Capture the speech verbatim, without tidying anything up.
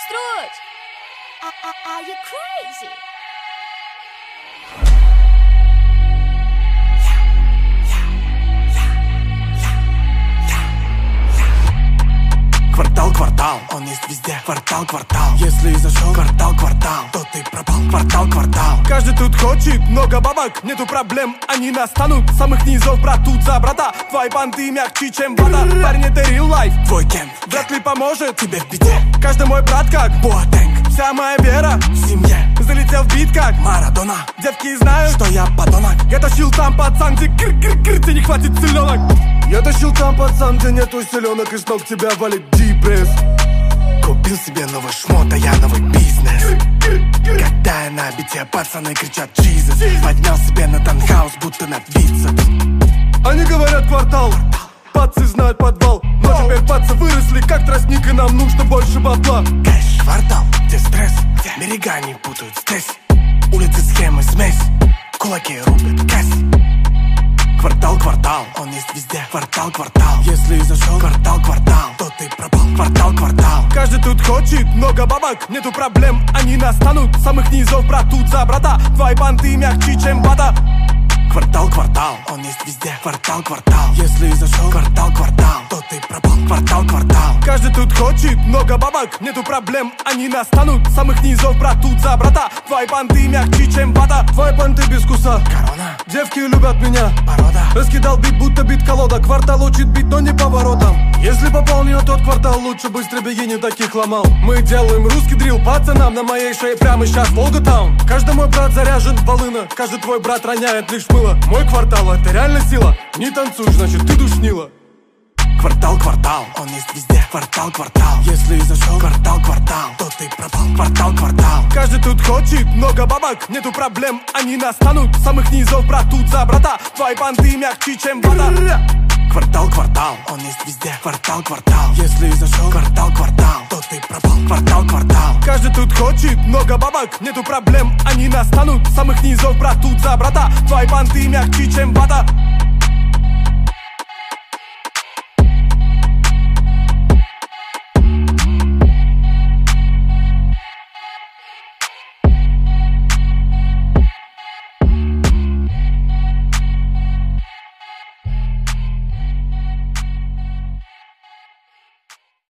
строить? Are you crazy? Квартал, квартал, он есть везде. Квартал, квартал, если и зашел. Квартал, квартал, то ты пропал. Квартал, квартал, каждый тут хочет много бабок. Нету проблем, они настанут. Самых низов, брат, тут за брата. Твои банты мягче, чем вода. Парень, это real life, твой кент вряд ли поможет тебе в беде. Каждый мой брат как Боатенг. Вся моя вера в семье. Залетел в бит как Марадона. Девки знают, что я подонок. Я тащил там, пацан, где кр-кр-кр, тебе не хватит селенок. Я тащил там, пацан, где нету селенок, и с ног тебя валит депресс. Купил себе новый шмот, а я новый бизнес. Когда я на бите, пацаны кричат Jesus. Поднял себе на танхаус, будто на бицепс. Они говорят квартал, пацы знают подвал. Но теперь пацы выросли, как тростник, и нам нужно больше бабла. Кэш, квартал, где стресс, где берега не путают здесь. Улицы, схемы, смесь, кулаки рубят кэс. Квартал, квартал, он есть везде. Квартал, квартал, если и зашел. Квартал, квартал, то ты пропал. Квартал, квартал, каждый тут хочет много бабок. Нету проблем, они настанут. Самых низов, брат, тут за брата. Твои банты мягче, чем вода. Квартал, квартал, он есть везде. Квартал, квартал, если и зашел. Квартал, квартал, то ты пропал. Квартал, квартал, каждый тут хочет много бабок. Нету проблем, они настанут. Самых низов, брат, тут за брата. Твои банты мягче, чем вода. Твои банты без вкуса, корона. Девки любят меня, порода. Раскидал бит, будто бит колода. Квартал учит бить, но не поворотом. Если попал не на тот квартал, лучше быстро беги, не таких ломал. Мы делаем русский дрил пацанам. На моей шее прямо сейчас Волготаун. Каждый мой брат заряжен в волына. Каждый твой брат роняет лишь мыло. Мой квартал, это реально сила. Не танцуешь, значит ты душнила. Квартал, квартал, он есть везде. Квартал, квартал, если и зашел. Квартал, квартал, то ты пропал. Квартал, квартал, каждый тут хочет много бабок. Нету проблем, они настанут. Самых низов, брат, тут за брата. Твои банты мягче, чем вода. Квартал, квартал, он есть везде. Квартал, квартал, если и зашел. Квартал, квартал, то ты пропал. Квартал, квартал, каждый тут хочет много бабок. Нету проблем, они настанут. Самых низов, брат, тут за брата. Твои банты мягче, чем вода.